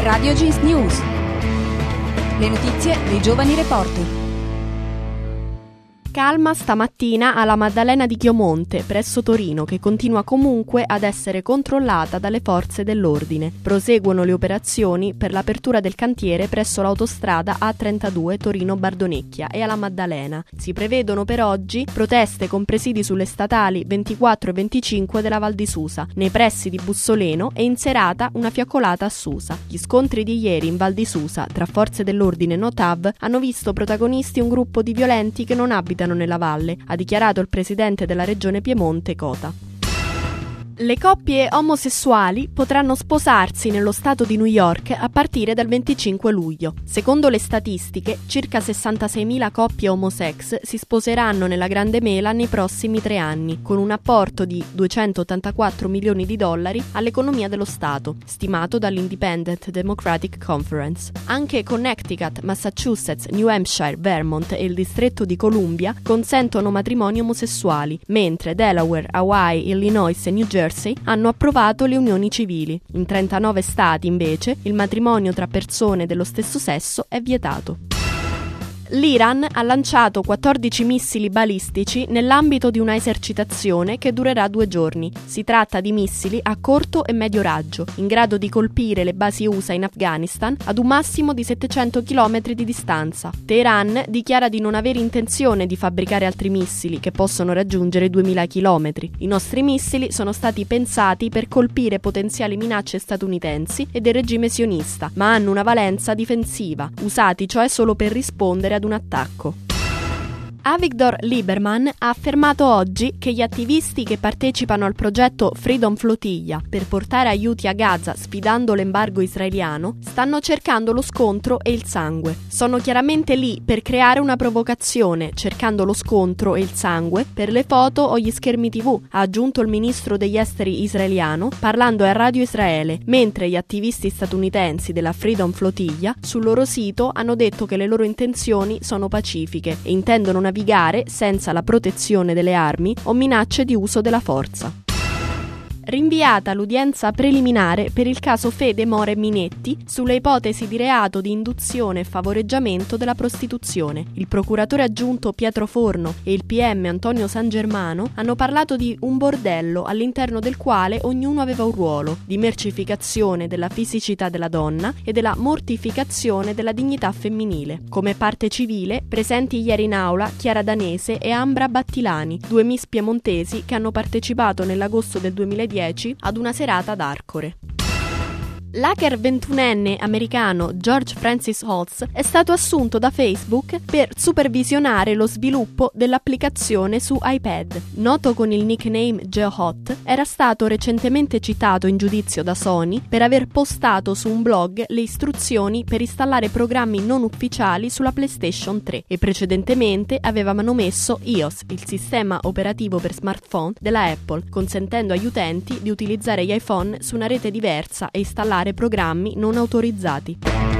Radio Gis News. Le notizie dei giovani reporter. Calma stamattina alla Maddalena di Chiomonte, presso Torino, che continua comunque ad essere controllata dalle forze dell'ordine. Proseguono le operazioni per l'apertura del cantiere presso l'autostrada A32 Torino-Bardonecchia e alla Maddalena. Si prevedono per oggi proteste con presidi sulle statali 24 e 25 della Val di Susa, nei pressi di Bussoleno, e in serata una fiaccolata a Susa. Gli scontri di ieri in Val di Susa tra forze dell'ordine e Notav hanno visto protagonisti un gruppo di violenti che non abitano nella valle, ha dichiarato il presidente della regione Piemonte Cota. Le coppie omosessuali potranno sposarsi nello stato di New York a partire dal 25 luglio. Secondo le statistiche, circa 66.000 coppie homosex si sposeranno nella Grande Mela nei prossimi 3 anni, con un apporto di $284 milioni all'economia dello Stato, stimato dall'Independent Democratic Conference. Anche Connecticut, Massachusetts, New Hampshire, Vermont e il distretto di Columbia consentono matrimoni omosessuali, mentre Delaware, Hawaii, Illinois e New Jersey hanno approvato le unioni civili. In 39 stati, invece, il matrimonio tra persone dello stesso sesso è vietato. L'Iran ha lanciato 14 missili balistici nell'ambito di una esercitazione che durerà 2 giorni. Si tratta di missili a corto e medio raggio, in grado di colpire le basi USA in Afghanistan ad un massimo di 700 km di distanza. Teheran dichiara di non avere intenzione di fabbricare altri missili che possono raggiungere 2000 km. I nostri missili sono stati pensati per colpire potenziali minacce statunitensi e del regime sionista, ma hanno una valenza difensiva, usati cioè solo per rispondere ad un attacco. Avigdor Lieberman ha affermato oggi che gli attivisti che partecipano al progetto Freedom Flotilla per portare aiuti a Gaza sfidando l'embargo israeliano stanno cercando lo scontro e il sangue. Sono chiaramente lì per creare una provocazione, cercando lo scontro e il sangue per le foto o gli schermi TV, ha aggiunto il ministro degli esteri israeliano parlando a Radio Israele, mentre gli attivisti statunitensi della Freedom Flotilla sul loro sito hanno detto che le loro intenzioni sono pacifiche e intendono navigare senza la protezione delle armi o minacce di uso della forza. Rinviata l'udienza preliminare per il caso Fede More Minetti sulle ipotesi di reato di induzione e favoreggiamento della prostituzione. Il procuratore aggiunto Pietro Forno e il PM Antonio San Germano hanno parlato di un bordello all'interno del quale ognuno aveva un ruolo, di mercificazione della fisicità della donna e della mortificazione della dignità femminile. Come parte civile, presenti ieri in aula Chiara Danese e Ambra Battilani, 2 miss piemontesi che hanno partecipato nell'agosto del 2010 ad una serata ad Arcore. L'hacker 21enne americano George Francis Holtz è stato assunto da Facebook per supervisionare lo sviluppo dell'applicazione su iPad. Noto con il nickname GeoHot, era stato recentemente citato in giudizio da Sony per aver postato su un blog le istruzioni per installare programmi non ufficiali sulla PlayStation 3 e precedentemente aveva manomesso iOS, il sistema operativo per smartphone della Apple, consentendo agli utenti di utilizzare gli iPhone su una rete diversa e installare programmi non autorizzati.